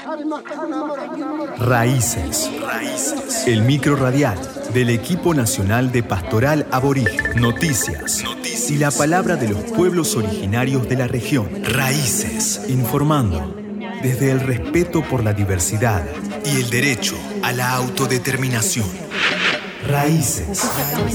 Raíces. El micro radial del equipo nacional de Pastoral Aborigen. Noticias y la palabra de los pueblos originarios de la región. Raíces. Informando desde el respeto por la diversidad y el derecho a la autodeterminación. Raíces.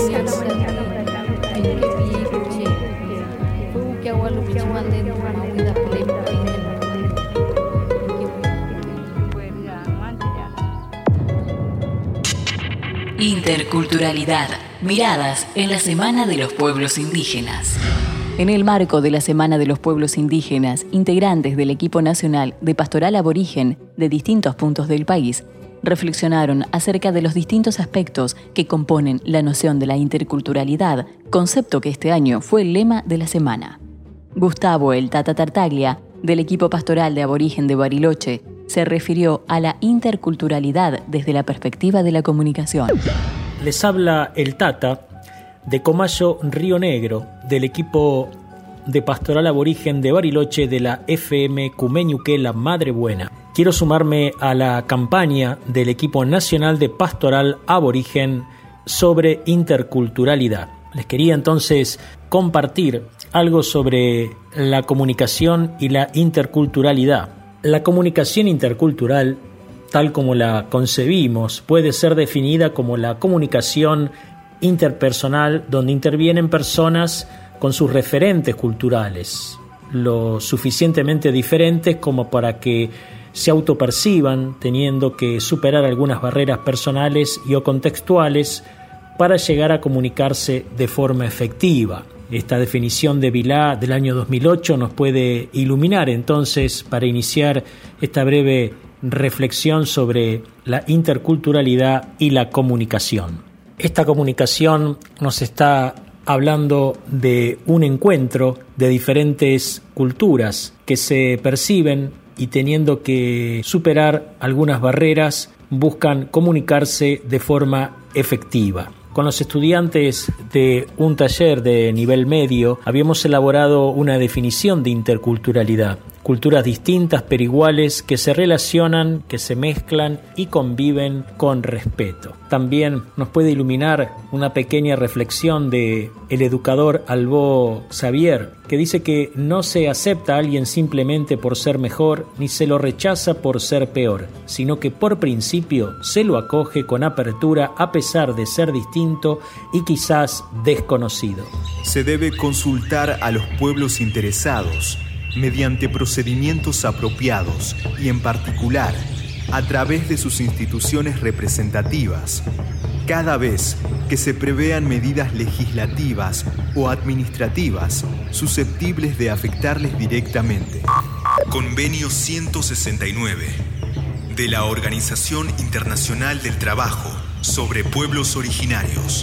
Interculturalidad. Miradas en la Semana de los Pueblos Indígenas. En el marco de la Semana de los Pueblos Indígenas, integrantes del equipo nacional de Pastoral Aborigen de distintos puntos del país reflexionaron acerca de los distintos aspectos que componen la noción de la interculturalidad, concepto que este año fue el lema de la semana. Gustavo El Tata Tartaglia, del equipo pastoral de Aborigen de Bariloche, se refirió a la interculturalidad desde la perspectiva de la comunicación. Les habla el Tata de Comayo Río Negro, del equipo de Pastoral Aborigen de Bariloche de la FM Cumeñuque La Madre Buena. Quiero sumarme a la campaña del equipo nacional de Pastoral Aborigen sobre interculturalidad. Les quería entonces compartir algo sobre la comunicación y la interculturalidad. La comunicación intercultural, tal como la concebimos, puede ser definida como la comunicación interpersonal donde intervienen personas con sus referentes culturales, lo suficientemente diferentes como para que se autoperciban teniendo que superar algunas barreras personales y o contextuales para llegar a comunicarse de forma efectiva. Esta definición de Vilá del año 2008 nos puede iluminar entonces para iniciar esta breve reflexión sobre la interculturalidad y la comunicación. Esta comunicación nos está hablando de un encuentro de diferentes culturas que se perciben y teniendo que superar algunas barreras buscan comunicarse de forma efectiva. Con los estudiantes de un taller de nivel medio habíamos elaborado una definición de interculturalidad. Culturas distintas pero iguales que se relacionan, que se mezclan y conviven con respeto. También nos puede iluminar una pequeña reflexión de el educador Albó Xavier, que dice que no se acepta a alguien simplemente por ser mejor ni se lo rechaza por ser peor, sino que por principio se lo acoge con apertura a pesar de ser distinto y quizás desconocido. Se debe consultar a los pueblos interesados mediante procedimientos apropiados y en particular a través de sus instituciones representativas, cada vez que se prevean medidas legislativas o administrativas susceptibles de afectarles directamente. Convenio 169 de la Organización Internacional del Trabajo sobre Pueblos Originarios.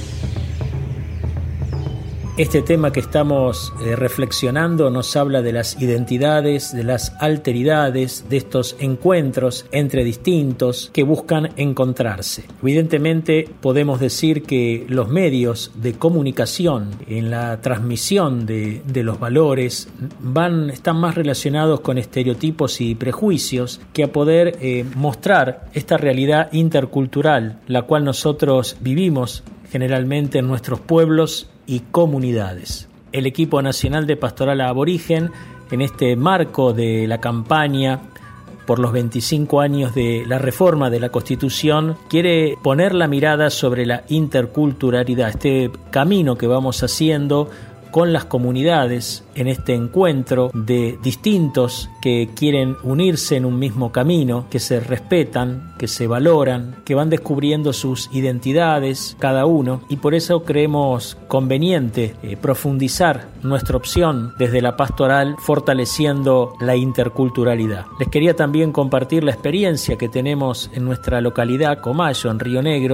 Este tema que estamos reflexionando nos habla de las identidades, de las alteridades, de estos encuentros entre distintos que buscan encontrarse. Evidentemente podemos decir que los medios de comunicación en la transmisión de los valores están más relacionados con estereotipos y prejuicios que a poder mostrar esta realidad intercultural, la cual nosotros vivimos generalmente en nuestros pueblos y comunidades. El equipo nacional de Pastoral Aborigen, en este marco de la campaña por los 25 años de la reforma de la Constitución, quiere poner la mirada sobre la interculturalidad, este camino que vamos haciendo con las comunidades en este encuentro de distintos que quieren unirse en un mismo camino, que se respetan, que se valoran, que van descubriendo sus identidades cada uno, y por eso creemos conveniente profundizar nuestra opción desde la pastoral fortaleciendo la interculturalidad. Les quería también compartir la experiencia que tenemos en nuestra localidad, Comayo, en Río Negro,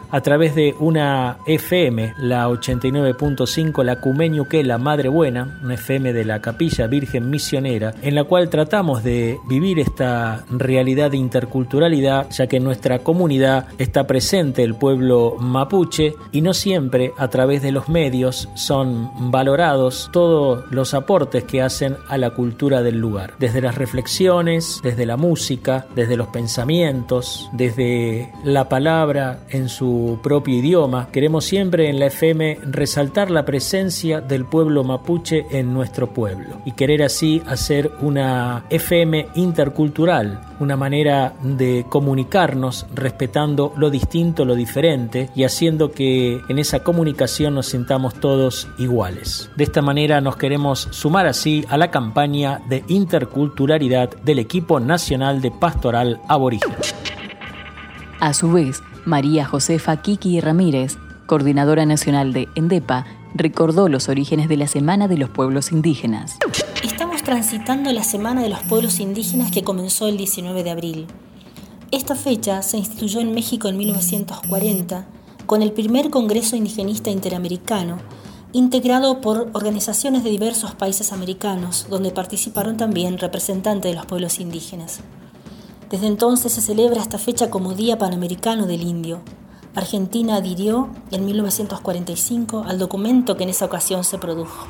a través de una FM, la 89.5, la Cumeñuquén, la Madre Buena, una FM de la Capilla Virgen Misionera, en la cual tratamos de vivir esta realidad de interculturalidad, ya que en nuestra comunidad está presente el pueblo mapuche y no siempre a través de los medios son valorados todos los aportes que hacen a la cultura del lugar, desde las reflexiones, desde la música, desde los pensamientos, desde la palabra en su propio idioma. Queremos siempre en la FM resaltar la presencia del pueblo mapuche en nuestro pueblo y querer así hacer una FM intercultural, una manera de comunicarnos respetando lo distinto, lo diferente y haciendo que en esa comunicación nos sintamos todos iguales. De esta manera nos queremos sumar así a la campaña de interculturalidad del equipo nacional de Pastoral Aborigen. A su vez, María Josefa Kiki Ramírez, coordinadora nacional de ENDEPA, recordó los orígenes de la Semana de los Pueblos Indígenas. Estamos transitando la Semana de los Pueblos Indígenas que comenzó el 19 de abril. Esta fecha se instituyó en México en 1940 con el primer Congreso Indigenista Interamericano, integrado por organizaciones de diversos países americanos, donde participaron también representantes de los pueblos indígenas. Desde entonces se celebra esta fecha como Día Panamericano del Indio. Argentina adhirió en 1945 al documento que en esa ocasión se produjo.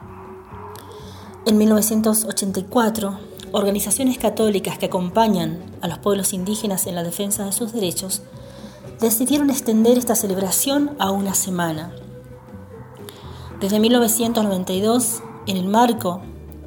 En 1984, organizaciones católicas que acompañan a los pueblos indígenas en la defensa de sus derechos decidieron extender esta celebración a una semana. Desde 1992, en el marco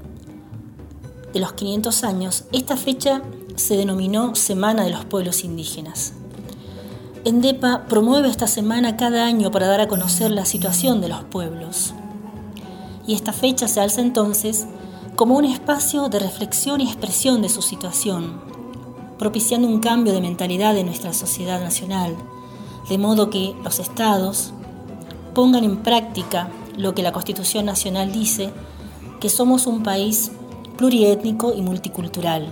de los 500 años, esta fecha se denominó Semana de los Pueblos Indígenas. ENDEPA promueve esta semana cada año para dar a conocer la situación de los pueblos. Y esta fecha se alza entonces como un espacio de reflexión y expresión de su situación, propiciando un cambio de mentalidad en nuestra sociedad nacional, de modo que los estados pongan en práctica lo que la Constitución Nacional dice, que somos un país pluriétnico y multicultural.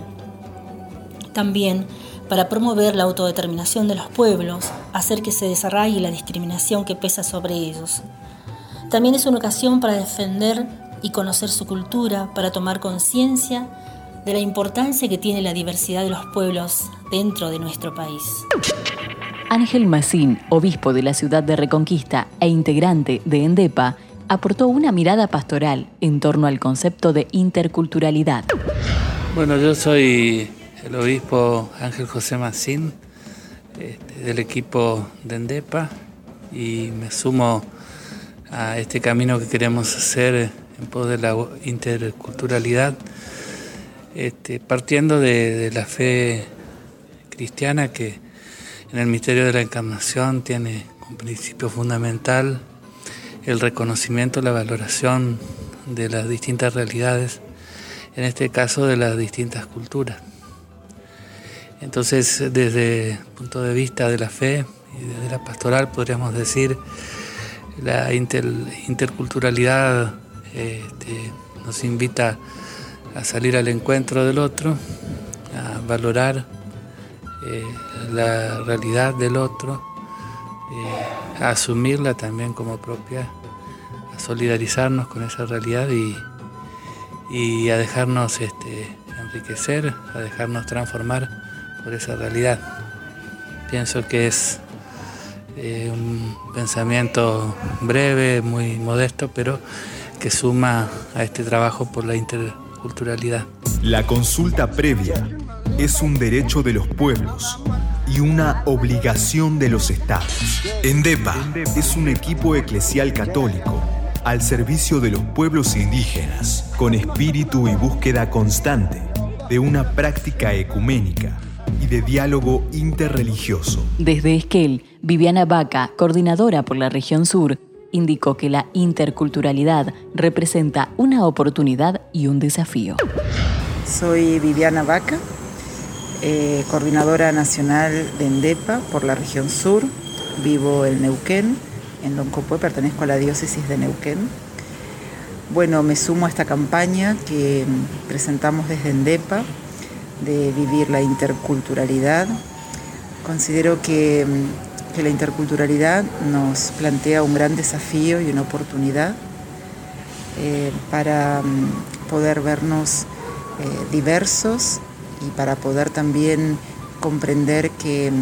También para promover la autodeterminación de los pueblos, hacer que se desarraigue la discriminación que pesa sobre ellos. También es una ocasión para defender y conocer su cultura, para tomar conciencia de la importancia que tiene la diversidad de los pueblos dentro de nuestro país. Ángel Macín, obispo de la ciudad de Reconquista e integrante de ENDEPA, aportó una mirada pastoral en torno al concepto de interculturalidad. Bueno, yo soy el obispo Ángel José Macín, del equipo de ENDEPA, y me sumo a este camino que queremos hacer en pos de la interculturalidad, partiendo de la fe cristiana, que en el misterio de la Encarnación tiene un principio fundamental el reconocimiento, la valoración de las distintas realidades, en este caso de las distintas culturas. Entonces, desde el punto de vista de la fe y desde la pastoral, podríamos decir, la interculturalidad nos invita a salir al encuentro del otro, a valorar la realidad del otro, a asumirla también como propia, a solidarizarnos con esa realidad y a dejarnos enriquecer, a dejarnos transformar por esa realidad. Pienso que es un pensamiento breve, muy modesto, pero que suma a este trabajo por la interculturalidad. La consulta previa es un derecho de los pueblos y una obligación de los estados. ENDEPA es un equipo eclesial católico al servicio de los pueblos indígenas, con espíritu y búsqueda constante de una práctica ecuménica y de diálogo interreligioso. Desde Esquel, Viviana Vaca, coordinadora por la región sur, indicó que la interculturalidad representa una oportunidad y un desafío. Soy Viviana Vaca, coordinadora nacional de ENDEPA por la región sur. Vivo en Neuquén, en Loncopué, pertenezco a la diócesis de Neuquén. Bueno, me sumo a esta campaña que presentamos desde ENDEPA de vivir la interculturalidad. Considero que que la interculturalidad nos plantea un gran desafío y una oportunidad para poder vernos diversos y para poder también comprender que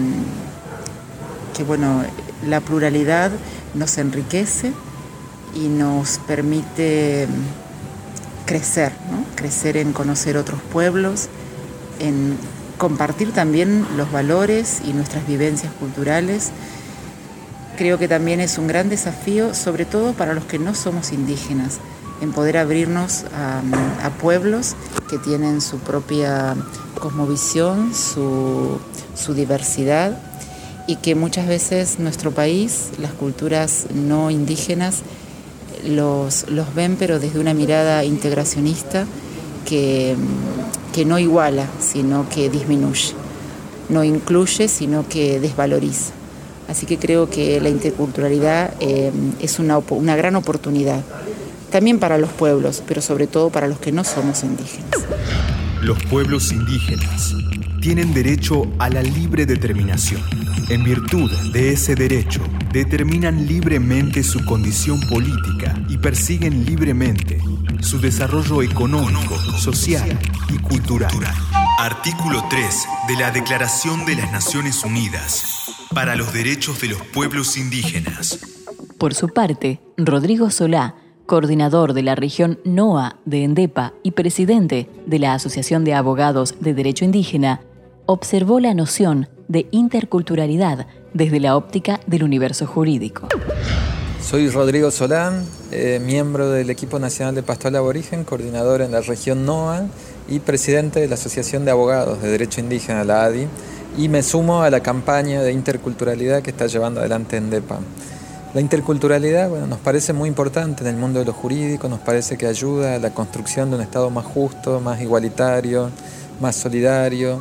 bueno, la pluralidad nos enriquece y nos permite crecer, ¿no? Crecer en conocer otros pueblos, en compartir también los valores y nuestras vivencias culturales. Creo que también es un gran desafío, sobre todo para los que no somos indígenas, en poder abrirnos a pueblos que tienen su propia cosmovisión, su diversidad, y que muchas veces nuestro país, las culturas no indígenas, los ven pero desde una mirada integracionista que no iguala, sino que disminuye, no incluye, sino que desvaloriza. Así que creo que la interculturalidad es una gran oportunidad, también para los pueblos, pero sobre todo para los que no somos indígenas. Los pueblos indígenas tienen derecho a la libre determinación. En virtud de ese derecho, determinan libremente su condición política y persiguen libremente su desarrollo económico, social y cultural. Artículo 3 de la Declaración de las Naciones Unidas para los Derechos de los Pueblos Indígenas. Por su parte, Rodrigo Solá, coordinador de la región NOA de ENDEPA y presidente de la Asociación de Abogados de Derecho Indígena, observó la noción de interculturalidad desde la óptica del universo jurídico. Soy Rodrigo Solá, miembro del Equipo Nacional de Pastoral Aborigen, coordinador en la región NOA y presidente de la Asociación de Abogados de Derecho Indígena, la ADI, y me sumo a la campaña de interculturalidad que está llevando adelante ENDEPA. La interculturalidad, nos parece muy importante en el mundo de lo jurídico, nos parece que ayuda a la construcción de un Estado más justo, más igualitario, más solidario,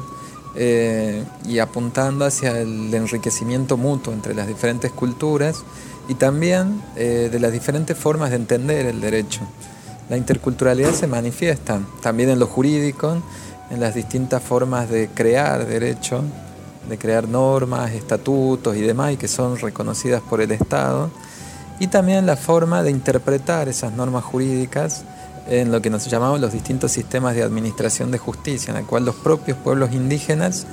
y apuntando hacia el enriquecimiento mutuo entre las diferentes culturas y también de las diferentes formas de entender el derecho. La interculturalidad se manifiesta también en lo jurídico, en las distintas formas de crear derecho, de crear normas, estatutos y demás, y que son reconocidas por el Estado, y también la forma de interpretar esas normas jurídicas en lo que nos llamamos los distintos sistemas de administración de justicia, en el cual los propios pueblos indígenas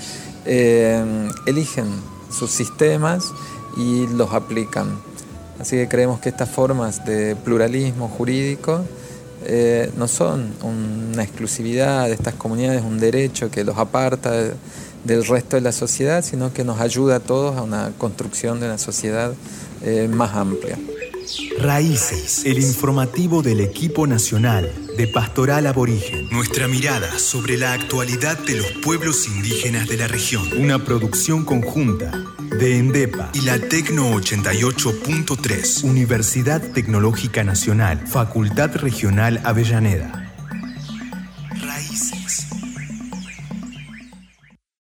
eligen sus sistemas y los aplican. Así que creemos que estas formas de pluralismo jurídico no son una exclusividad de estas comunidades, un derecho que los aparta del resto de la sociedad, sino que nos ayuda a todos a una construcción de una sociedad más amplia. Raíces, el informativo del Equipo Nacional de Pastoral Aborigen. Nuestra mirada sobre la actualidad de los pueblos indígenas de la región. Una producción conjunta de ENDEPA y la Tecno 88.3. Universidad Tecnológica Nacional, Facultad Regional Avellaneda.